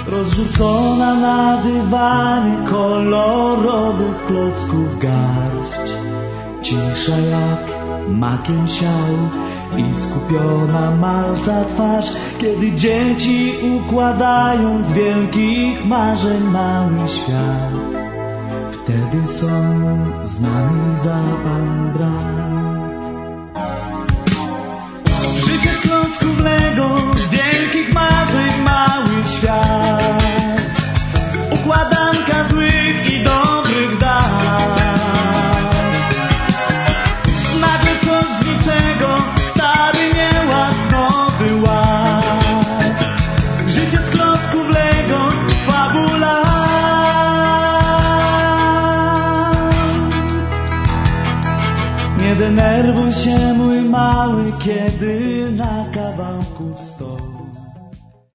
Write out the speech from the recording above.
rozrzucona na dywanie kolorowych klocków garść. Cisza jak makiem siał i skupiona malca twarz, kiedy dzieci układają z wielkich marzeń mały świat. Wtedy są z nami zapal brat. Życie z klocków Lego, z wielkich marzeń mały świat. Układanka złych i dobrych dat. Nagle coś z niczego, stary nieład, nowy ład. Życie z klocków Lego, fabula. Nie denerwuj się mój mały, kiedy na kawałku